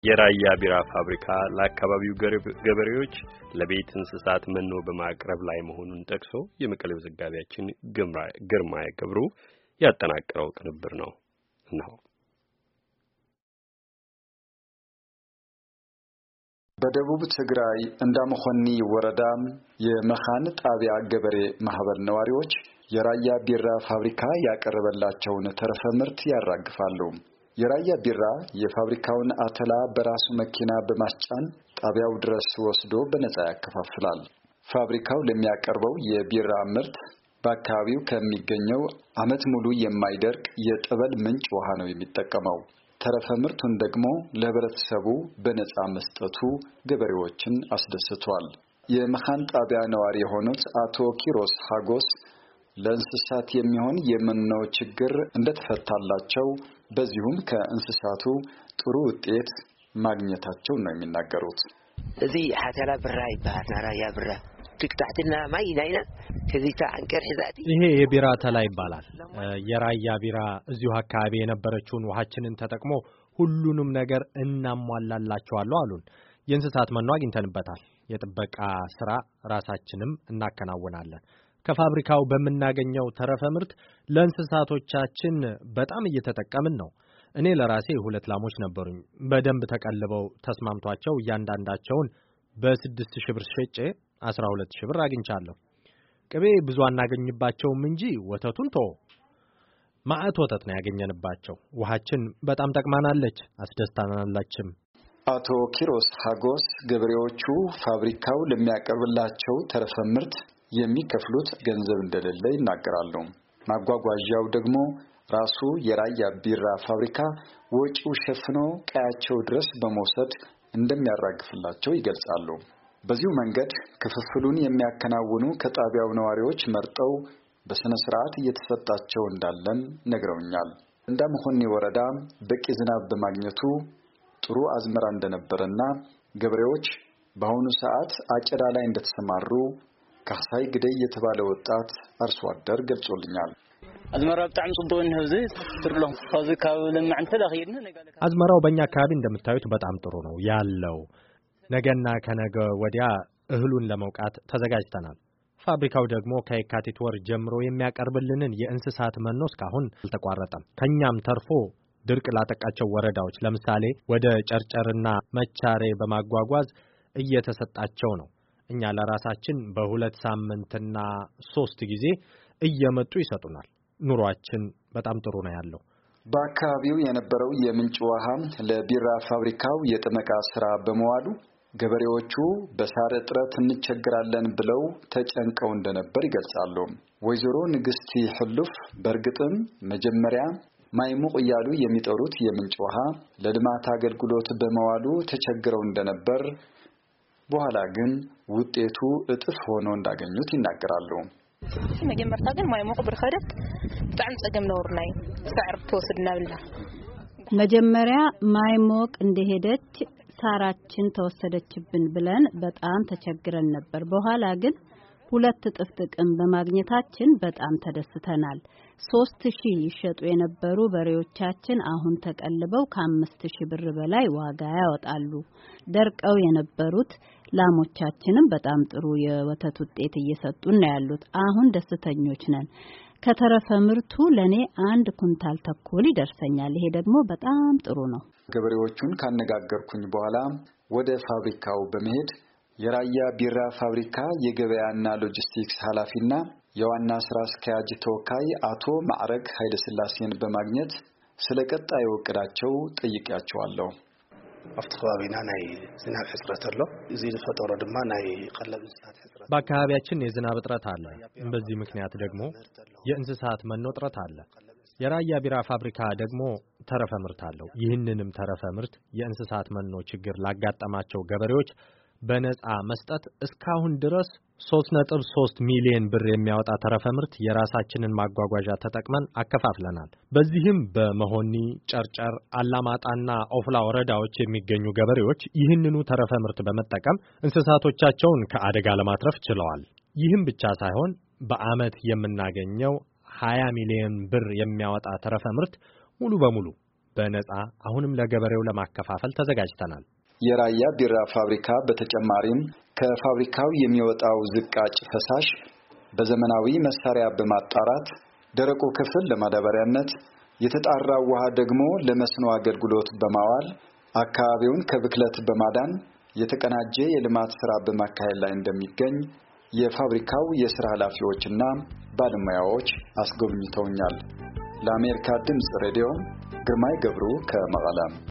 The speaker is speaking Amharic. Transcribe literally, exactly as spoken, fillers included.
የራያ ቢራ ፋብሪካ ለአካባቢው ገበሬዎች ለቤት እንስሳት መኖ በማቅረብ ላይ መሆኑን ጠቅሶ የመቀሌው ዘጋቢያችን ግርማይ ገብሩ ያጠናቀረው ቅንብር ነው ነው። በደቡብ ትግራይ እንዳመኾኒ ወረዳ የመኻን ጣቢያ ገበሬ ማህበር ነዋሪዎች የራያ ቢራ ፋብሪካ ያቀረበላቸውን ተረፈ ምርት ያራግፋሉ። የራያ ቢራ የፋብሪካውን አተላ በራሱ መኪና በማስጫን ጣቢያው ድረስ ወስዶ በነፃ ያከፋፍላል። ፋብሪካው ለሚያቀርበው የቢራ ምርት በአካባቢው ከሚገኘው ዓመት ሙሉ የማይደርቅ የጠበል ምንጭ ውሃ ነው የሚጠቀመው። ተረፈ ምርቱን ደግሞ ለህብረተሰቡ በነፃ መስጠቱ ገበሬዎችን አስደስቷል። የመኻን ጣቢያ ነዋሪ የሆኑት አቶ ኪሮስ ሀጎስ ለእንስሳት የሚሆን የመኖ ችግር እንደተፈታላቸው በዚሁም ከእንስሳቱ ጥሩ ውጤት ማግኘታቸው ነው የሚናገሩት። እዚህ ሐተላ ብራ ይባላል። ራያ ብራ ትክታትና ማይ ናይና ከዚህታ አንቀር ሂዛቲ ይሄ የቢራ ተላ ይባላል። የራያ ቢራ እዚሁ አካባቢ የነበረችውን ውሃችንን ተጠቅሞ ሁሉንም ነገር እናሟላላቸዋለሁ አሉን። የእንስሳት መኖ አግኝተንበታል። የጥበቃ ስራ ራሳችንም እናከናውናለን። ከፋብሪካው በመናገኘው ተረፈ ምርት ለእንስሳቶቻችን በጣም እየተጠቀምን ነው። እኔ ለራሴ ሁለት ላሞች ነበሩኝ። በደንብ ተቀልበው ተስማምቷቸው እያንዳንዳቸውን በስድስት ሺህ ብር ሸጬ አስራ ሁለት ሺህ ብር አግኝቻለሁ። ቅቤ ብዙ አናገኝባቸውም እንጂ ወተቱን ተው ማዕት ወተት ነው ያገኘንባቸው። ውሃችን በጣም ጠቅማናለች፣ አስደስታናለችም። አቶ ኪሮስ ሀጎስ ገበሬዎቹ ፋብሪካው ለሚያቀርብላቸው ተረፈ ምርት የሚከፍሉት ገንዘብ እንደሌለ ይናገራሉ። ማጓጓዣው ደግሞ ራሱ የራያ ቢራ ፋብሪካ ወጪው ሸፍኖ ቀያቸው ድረስ በመውሰድ እንደሚያራግፍላቸው ይገልጻሉ። በዚሁ መንገድ ክፍፍሉን የሚያከናውኑ ከጣቢያው ነዋሪዎች መርጠው በስነ ስርዓት እየተሰጣቸው እንዳለን ነግረውኛል። እንዳመኾኒ ወረዳ በቂ ዝናብ በማግኘቱ ጥሩ አዝመራ እንደነበረና ገበሬዎች በአሁኑ ሰዓት አጨዳ ላይ እንደተሰማሩ ካሳይ ግደይ የተባለ ወጣት አርሶ አደር ገልጾልኛል። አዝመራው በጣም ጽቡቅ ነው። እዚህ ትርሎም ከዚህ ካውለን አንተ ለኸይድነ ነገ አዝመራው በእኛ አካባቢ እንደምታዩት በጣም ጥሩ ነው ያለው። ነገና ከነገ ወዲያ እህሉን ለመውቃት ተዘጋጅተናል። ፋብሪካው ደግሞ ከየካቲት ወር ጀምሮ የሚያቀርብልንን የእንስሳት መኖ እስካሁን አልተቋረጠም። ከኛም ተርፎ ድርቅ ላጠቃቸው ወረዳዎች ለምሳሌ ወደ ጨርጨርና መቻሬ በማጓጓዝ እየተሰጣቸው ነው። እኛ ለራሳችን በሁለት ሳምንትና ሶስት ጊዜ እየመጡ ይሰጡናል። ኑሯችን በጣም ጥሩ ነው ያለው። በአካባቢው የነበረው የምንጭ ውሃ ለቢራ ፋብሪካው የጥመቃ ስራ በመዋሉ ገበሬዎቹ በሳር እጥረት እንቸገራለን ብለው ተጨንቀው እንደነበር ይገልጻሉ። ወይዘሮ ንግስቲ ሕሉፍ በእርግጥም መጀመሪያ ማይሙቅ እያሉ የሚጠሩት የምንጭ ውሃ ለልማት አገልግሎት በመዋሉ ተቸግረው እንደነበር በኋላ ግን ውጤቱ እጥፍ ሆኖ እንዳገኙት ይናገራሉ። መጀመርታ ግን ማይሙቅ ብርኸደት በጣም ጸገም ነውርናይ ሳር ተወስድና ብላ መጀመሪያ ማይሙቅ እንደሄደች ሳራችን ተወሰደችብን ብለን በጣም ተቸግረን ነበር። በኋላ ግን ሁለት እጥፍ ጥቅም በማግኘታችን በጣም ተደስተናል። ሶስት ሺህ ይሸጡ የነበሩ በሬዎቻችን አሁን ተቀልበው ከአምስት ሺህ ብር በላይ ዋጋ ያወጣሉ። ደርቀው የነበሩት ላሞቻችንም በጣም ጥሩ የወተት ውጤት እየሰጡን ነው ያሉት። አሁን ደስተኞች ነን። ከተረፈ ምርቱ ለኔ አንድ ኩንታል ተኩል ይደርሰኛል። ይሄ ደግሞ በጣም ጥሩ ነው። ገበሬዎቹን ካነጋገርኩኝ በኋላ ወደ ፋብሪካው በመሄድ የራያ ቢራ ፋብሪካ የገበያና ሎጂስቲክስ ኃላፊና የዋና ስራ አስኪያጅ ተወካይ አቶ ማዕረግ ኃይለ ሥላሴን በማግኘት ስለቀጣዩ እቅዳቸው ጠይቄያቸዋለሁ። አፍጥሯቢና ናይ ዝናብ ሕጽረት አለ። እዚ ተፈጠረ ድማ ናይ ቀለብ እንስሳት ሕጽረት በአካባቢያችን የዝናብ እጥረት አለ። በዚህ ምክንያት ደግሞ የእንስሳት መኖ እጥረት አለ። የራያ ቢራ ፋብሪካ ደግሞ ተረፈ ምርት አለው። ይህንንም ተረፈ ምርት የእንስሳት መኖ ችግር ላጋጠማቸው ገበሬዎች በነፃ መስጠት እስካሁን ድረስ ሶስት ነጥብ ሶስት ሚሊዮን ብር የሚያወጣ ተረፈ ምርት የራሳችንን ማጓጓዣ ተጠቅመን አከፋፍለናል። በዚህም በመሆኒ፣ ጨርጨር፣ አላማጣና ኦፍላ ወረዳዎች የሚገኙ ገበሬዎች ይህንኑ ተረፈ ምርት በመጠቀም እንስሳቶቻቸውን ከአደጋ ለማትረፍ ችለዋል። ይህም ብቻ ሳይሆን በአመት የምናገኘው ሀያ ሚሊዮን ብር የሚያወጣ ተረፈ ምርት ሙሉ በሙሉ በነጻ አሁንም ለገበሬው ለማከፋፈል ተዘጋጅተናል። የራያ ቢራ ፋብሪካ በተጨማሪም ከፋብሪካው የሚወጣው ዝቃጭ ፈሳሽ በዘመናዊ መሳሪያ በማጣራት ደረቁ ክፍል ለማዳበሪያነት፣ የተጣራው ውሃ ደግሞ ለመስኖ አገልግሎት በማዋል አካባቢውን ከብክለት በማዳን የተቀናጀ የልማት ሥራ በማካሄድ ላይ እንደሚገኝ የፋብሪካው የሥራ ኃላፊዎችና ባለሙያዎች አስጎብኝተውኛል። ለአሜሪካ ድምፅ ሬዲዮ ግርማይ ገብሩ ከመቀለ